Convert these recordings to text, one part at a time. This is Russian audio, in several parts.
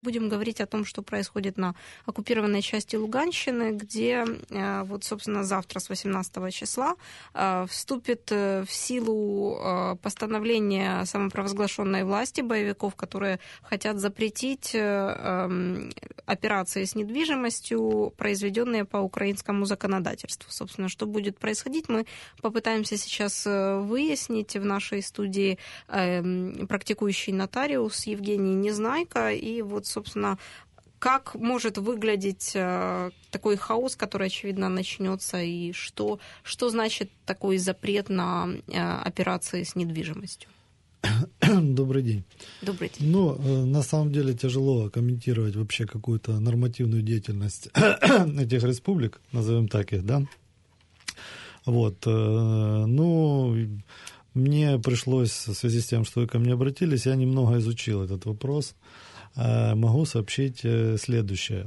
Будем говорить о том, что происходит на оккупированной части Луганщины, где, вот, собственно, завтра с 18 числа вступит в силу постановление самопровозглашенной власти боевиков, которые хотят запретить операции с недвижимостью, произведенные по украинскому законодательству. Собственно, что будет происходить, мы попытаемся сейчас выяснить в нашей студии практикующий нотариус Евгений Незнайко. И вот, собственно, как может выглядеть такой хаос, который, очевидно, начнется, и что значит такой запрет на операции с недвижимостью? Добрый день. Добрый день. Ну, на самом деле тяжело комментировать вообще какую-то нормативную деятельность этих республик, назовем так их, да. Вот, ну, мне пришлось, в связи с тем, что вы ко мне обратились, я немного изучил этот вопрос. Могу сообщить следующее.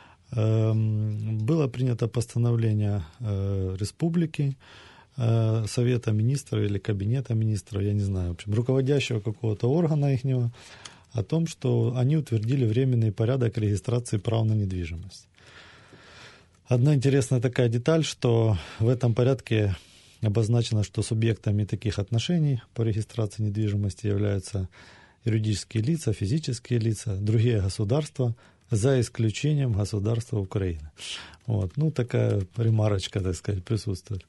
Было принято постановление республики, Совета министров или Кабинета министров, я не знаю, в общем, руководящего какого-то органа ихнего, о том, что они утвердили временный порядок регистрации прав на недвижимость. Одна интересная такая деталь, что в этом порядке обозначено, что субъектами таких отношений по регистрации недвижимости являются юридические лица, физические лица, другие государства, за исключением государства Украины. Вот. Ну, такая ремарочка, так сказать, присутствует.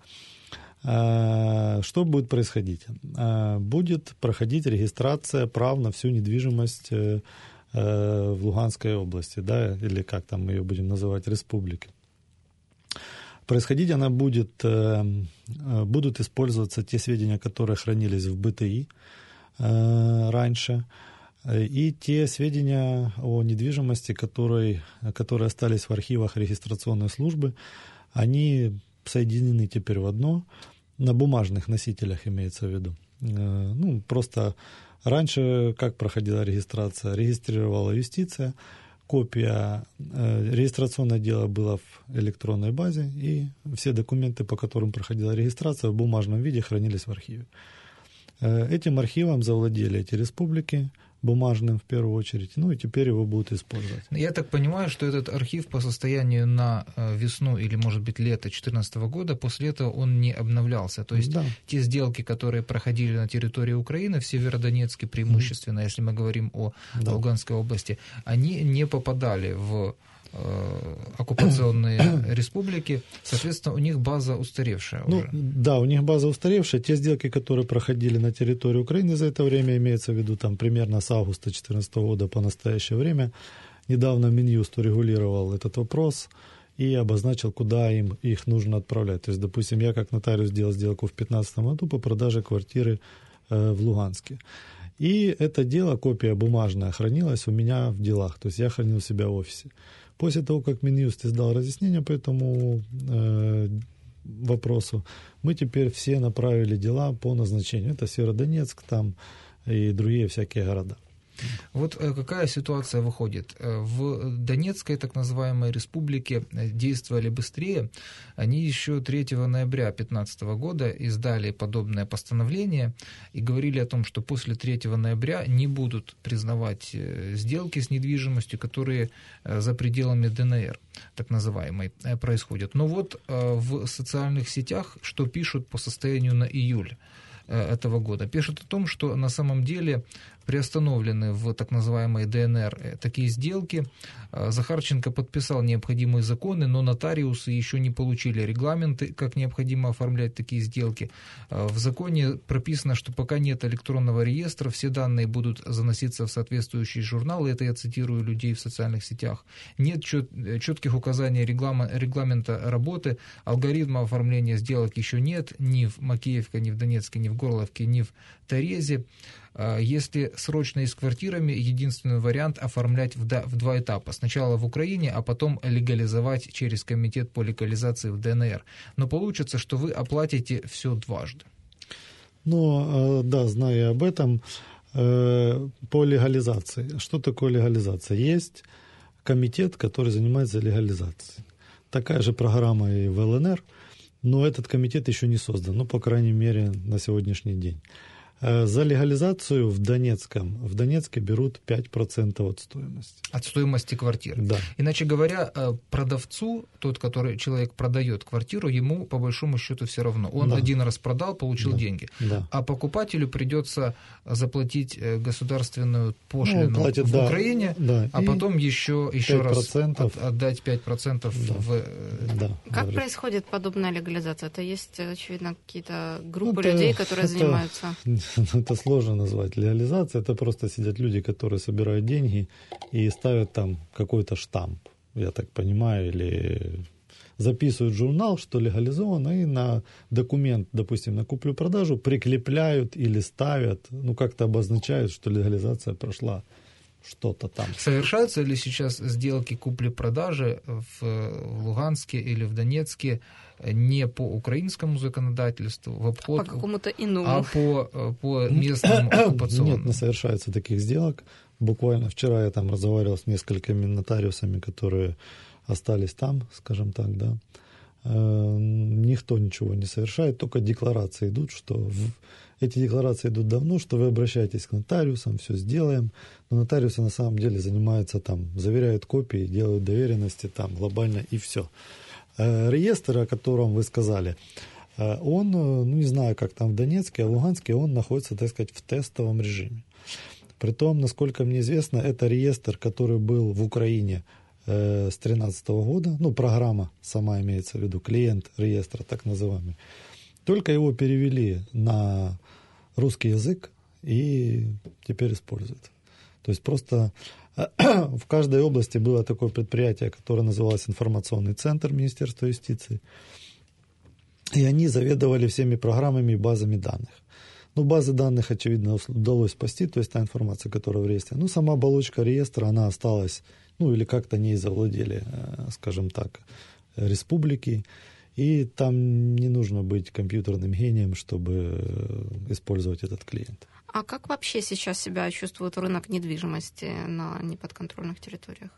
Что будет происходить? Будет проходить регистрация прав на всю недвижимость в Луганской области, да, или как там мы ее будем называть, республики. Происходить она будет, будут использоваться те сведения, которые хранились в БТИ раньше, и те сведения о недвижимости, которые остались в архивах регистрационной службы, они соединены теперь в одно, на бумажных носителях имеется в виду. Ну, просто раньше как проходила регистрация? Регистрировала юстиция, копия, регистрационное дело было в электронной базе, и все документы, по которым проходила регистрация, в бумажном виде хранились в архиве. Этим архивом завладели эти республики, бумажным в первую очередь, ну и теперь его будут использовать. Я так понимаю, что этот архив по состоянию на весну или, может быть, лето 2014 года, после этого он не обновлялся. То есть те сделки, которые проходили на территории Украины, в Северодонецке преимущественно, если мы говорим о Луганской области, они не попадали в оккупационные республики, соответственно, у них база устаревшая уже. Да, у них база устаревшая. Те сделки, которые проходили на территории Украины за это время, имеется в виду там примерно с августа 2014 года по настоящее время, недавно Минюст урегулировал этот вопрос и обозначил, куда им их нужно отправлять. То есть, допустим, я как нотариус сделал сделку в 2015 году по продаже квартиры в Луганске. И это дело, копия бумажная, хранилась у меня в делах. То есть я хранил у себя в офисе. После того, как Минюст издал разъяснение по этому вопросу, мы теперь все направили дела по назначению. Это Северодонецк там и другие всякие города. Вот какая ситуация выходит? В Донецкой так называемой республике действовали быстрее. Они еще 3 ноября 2015 года издали подобное постановление и говорили о том, что после 3 ноября не будут признавать сделки с недвижимостью, которые за пределами ДНР, так называемой, происходят. Но вот в социальных сетях, что пишут по состоянию на июль этого года, пишут о том, что на самом деле приостановлены в так называемой ДНР такие сделки. Захарченко подписал необходимые законы, но нотариусы еще не получили регламенты, как необходимо оформлять такие сделки. В законе прописано, что пока нет электронного реестра, все данные будут заноситься в соответствующие журналы, это я цитирую людей в социальных сетях. Нет четких указаний регламента работы, алгоритма оформления сделок еще нет ни в Макеевке, ни в Донецке, ни в Горловке, ни в Торезе. Если срочно и с квартирами, единственный вариант оформлять в 2 этапа. Сначала в Украине, а потом легализовать через комитет по легализации в ДНР. Но получится, что вы оплатите все дважды. Ну, да, знаю об этом. По легализации. Что такое легализация? Есть комитет, который занимается легализацией. Такая же программа и в ЛНР, но этот комитет еще не создан, ну, по крайней мере, на сегодняшний день. За легализацию в Донецке берут 5% от стоимости. От стоимости квартиры. Да. Иначе говоря, продавцу, тот, который человек продает квартиру, ему по большому счету все равно. Он один раз продал, получил деньги. Да. А покупателю придется заплатить государственную пошлину в Украине, а потом еще раз отдать 5% в... Как происходит подобная легализация? Это есть, очевидно, какие-то группы людей, которые занимаются... Это сложно назвать легализацией. Это просто сидят люди, которые собирают деньги и ставят там какой-то штамп, я так понимаю, или записывают в журнал, что легализовано, и на документ, допустим, на куплю-продажу прикрепляют или ставят, как-то обозначают, что легализация прошла. Что-то там. Совершаются ли сейчас сделки купли-продажи в Луганске или в Донецке не по украинскому законодательству, в обход, по какому-то иному, а по местному оккупационному? Нет, не совершается таких сделок. Буквально вчера я там разговаривал с несколькими нотариусами, которые остались там, скажем так, да. Никто ничего не совершает, только декларации идут, что эти декларации идут давно, что вы обращаетесь к нотариусам, все сделаем, но нотариусы на самом деле занимаются там, заверяют копии, делают доверенности там глобально и все. Реестр, о котором вы сказали, он, не знаю, как там в Донецке, а в Луганске он находится, так сказать, в тестовом режиме. Притом, насколько мне известно, это реестр, который был в Украине с 2013 года, программа сама имеется в виду, клиент реестра так называемый. Только его перевели на русский язык и теперь используют. То есть просто в каждой области было такое предприятие, которое называлось информационный центр Министерства юстиции, и они заведовали всеми программами и базами данных. Базы данных, очевидно, удалось спасти, то есть та информация, которая в реестре. Сама оболочка реестра, она осталась, или как-то не завладели, скажем так, республики. И там не нужно быть компьютерным гением, чтобы использовать этот клиент. А как вообще сейчас себя чувствует рынок недвижимости на неподконтрольных территориях?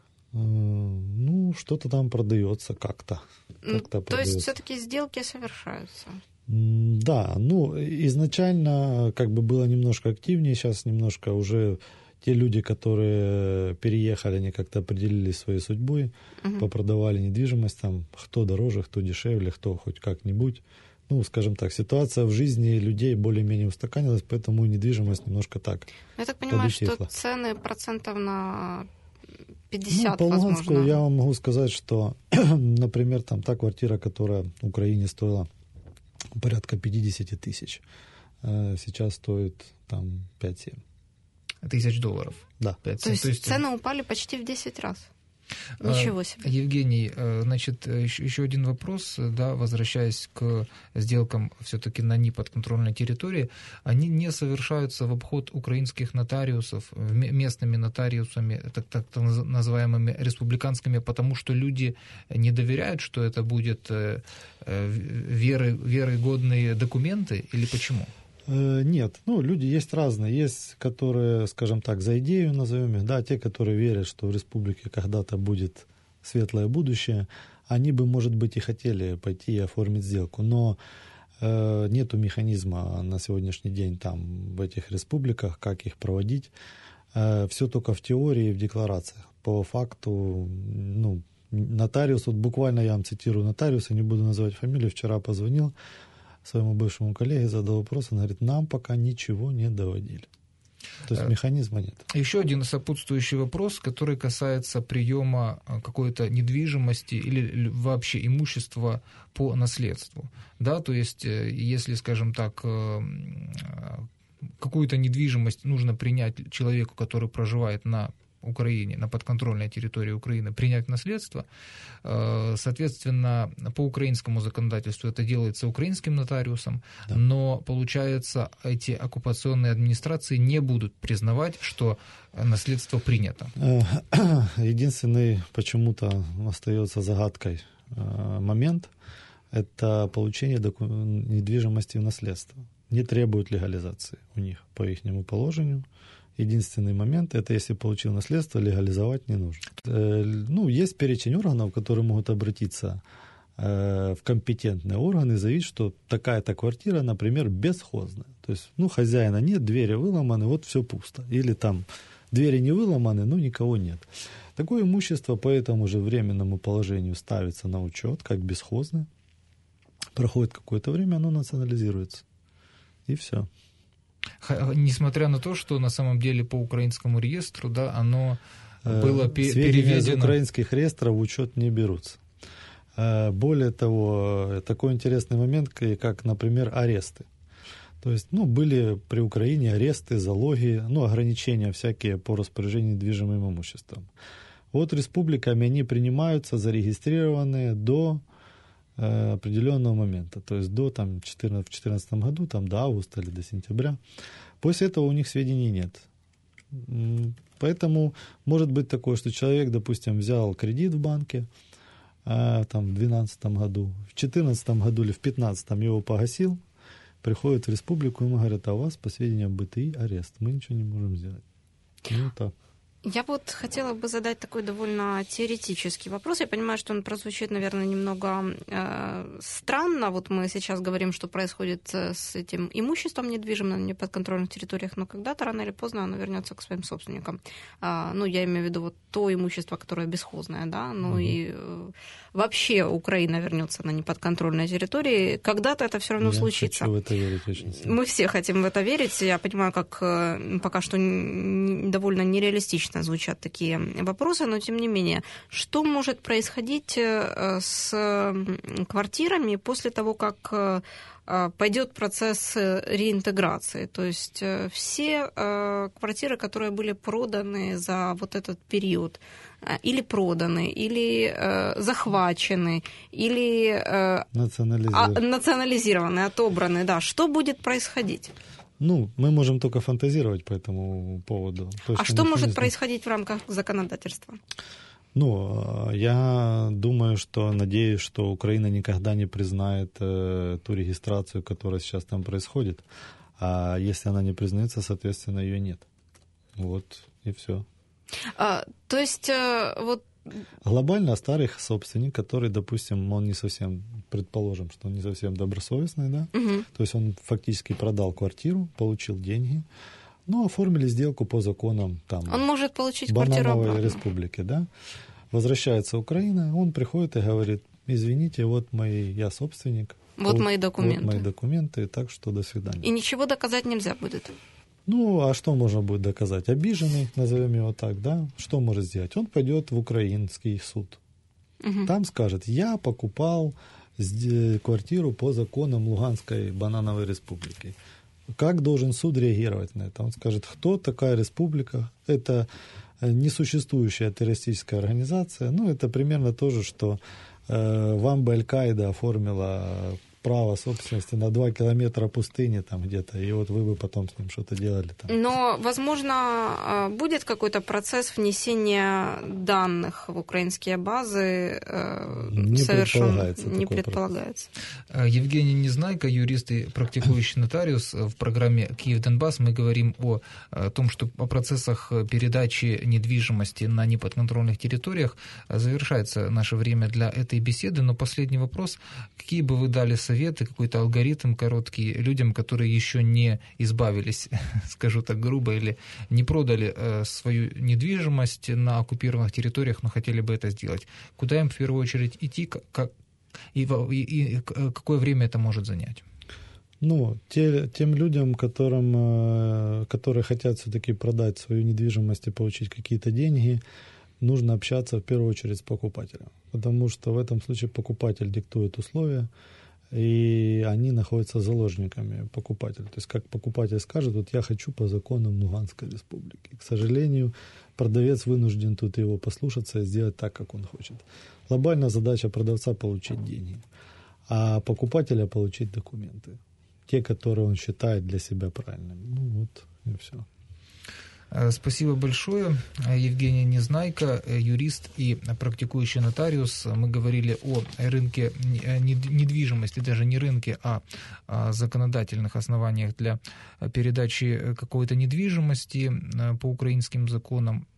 Что-то там продается как-то. То есть все-таки сделки совершаются? Да, изначально было немножко активнее, сейчас немножко уже те люди, которые переехали, они как-то определились своей судьбой, попродавали недвижимость, там, кто дороже, кто дешевле, кто хоть как-нибудь. Скажем так, ситуация в жизни людей более-менее устаканилась, поэтому и недвижимость немножко так. Я так понимаю, что цены процентов на 50, по Луганску возможно. Я вам могу сказать, что, например, там та квартира, которая в Украине стоила порядка 50 тысяч, сейчас стоит там 5-7. $1000. Да. 5-7. То есть цены упали почти в 10 раз. Ничего себе. Евгений, значит, еще один вопрос, да, возвращаясь к сделкам все-таки на неподконтрольной территории, они не совершаются в обход украинских нотариусов, местными нотариусами, так называемыми республиканскими, потому что люди не доверяют, что это будет вероугодные документы, или почему? Нет, люди есть разные. Есть, которые, скажем так, за идею назовем их, да, те, которые верят, что в республике когда-то будет светлое будущее, они бы, может быть, и хотели пойти и оформить сделку, но нету механизма на сегодняшний день там в этих республиках, как их проводить. Все только в теории, в декларациях. По факту, нотариус, буквально я вам цитирую нотариуса, не буду называть фамилию, вчера позвонил своему бывшему коллеге, задал вопрос, он говорит, нам пока ничего не доводили. То есть механизма нет. Еще один сопутствующий вопрос, который касается приема какой-то недвижимости или вообще имущества по наследству. Да, то есть, если, скажем так, какую-то недвижимость нужно принять человеку, который проживает на Украине, на подконтрольной территории Украины, принять наследство. Соответственно, по украинскому законодательству это делается украинским нотариусом, да. Но, получается, эти оккупационные администрации не будут признавать, что наследство принято. Единственный почему-то остается загадкой момент – это получение недвижимости в наследство. Не требуют легализации у них по ихнему положению. Единственный момент – это если получил наследство, легализовать не нужно. Есть перечень органов, которые могут обратиться в компетентные органы и заявить, что такая-то квартира, например, бесхозная. То есть, хозяина нет, двери выломаны, вот все пусто. Или там двери не выломаны, но никого нет. Такое имущество по этому же временному положению ставится на учет, как бесхозное. Проходит какое-то время, оно национализируется. И все. Несмотря на то, что на самом деле по украинскому реестру, да, оно было переведено. Сведения из украинских реестров в учет не берутся. Более того, такой интересный момент, как, например, аресты. То есть, были при Украине аресты, залоги, ограничения всякие по распоряжению недвижимым имуществом. Вот республиками они принимаются, зарегистрированные до определенного момента, то есть в 2014 году, до августа или до сентября. После этого у них сведений нет. Поэтому может быть такое, что человек, допустим, взял кредит в банке в 2012 году, в 2014 году или в 2015 его погасил, приходит в республику, ему говорят, а у вас, по сведениям БТИ, арест, мы ничего не можем сделать. Так. Я хотела бы задать такой довольно теоретический вопрос. Я понимаю, что он прозвучит, наверное, немного странно. Вот мы сейчас говорим, что происходит с этим имуществом недвижимым на неподконтрольных территориях, но когда-то, рано или поздно, оно вернется к своим собственникам. Я имею в виду то имущество, которое бесхозное, да, и вообще Украина вернется на неподконтрольные территории. Когда-то это все равно случится. Я хочу в это верить очень сильно. Мы все хотим в это верить. Я понимаю, как пока что довольно нереалистично звучат такие вопросы, но тем не менее, что может происходить с квартирами после того, как пойдет процесс реинтеграции? То есть все квартиры, которые были проданы за вот этот период, или проданы, или захвачены, или национализированы, отобраны, да, что будет происходить? Мы можем только фантазировать по этому поводу. А что может происходить в рамках законодательства? Я думаю, надеюсь, что Украина никогда не признает ту регистрацию, которая сейчас там происходит. А если она не признается, соответственно, ее нет. Вот и все. То есть глобально старый собственник, который, допустим, он не совсем, предположим, что он не совсем добросовестный, да, то есть он фактически продал квартиру, получил деньги, оформили сделку по законам он может получить квартиру Банановой республики, да, возвращается Украина, он приходит и говорит, извините, я собственник, мои документы. Вот мои документы, так что до свидания. И ничего доказать нельзя будет. А что можно будет доказать? Обиженный, назовем его так, да? Что может сделать? Он пойдет в украинский суд. Там скажет, я покупал квартиру по законам Луганской Банановой республики. Как должен суд реагировать на это? Он скажет, кто такая республика? Это несуществующая террористическая организация. Это примерно то же, что вам бы Аль-Каида оформила право собственности на 2 километра пустыни там где-то, и вот вы бы потом с ним что-то делали там. Но, возможно, будет какой-то процесс внесения данных в украинские базы? Не предполагается. Евгений Незнайко, юрист и практикующий нотариус. В программе «Киев-Донбасс» мы говорим о том, что о процессах передачи недвижимости на неподконтрольных территориях. Завершается наше время для этой беседы, но последний вопрос. Какие бы вы дали советы, какой-то алгоритм короткий людям, которые еще не избавились, скажу так грубо, или не продали свою недвижимость на оккупированных территориях, но хотели бы это сделать? Куда им в первую очередь идти и какое время это может занять? Тем людям, которые хотят все-таки продать свою недвижимость и получить какие-то деньги, нужно общаться в первую очередь с покупателем, потому что в этом случае покупатель диктует условия, и они находятся заложниками покупателя. То есть, как покупатель скажет, я хочу по законам Луганской республики. К сожалению, продавец вынужден тут его послушаться и сделать так, как он хочет. Глобальная задача продавца — получить деньги, а покупателя — получить документы. Те, которые он считает для себя правильными. И все. Спасибо большое. Евгений Незнайко, юрист и практикующий нотариус. Мы говорили о рынке недвижимости, даже не рынке, а о законодательных основаниях для передачи какой-то недвижимости по украинским законам.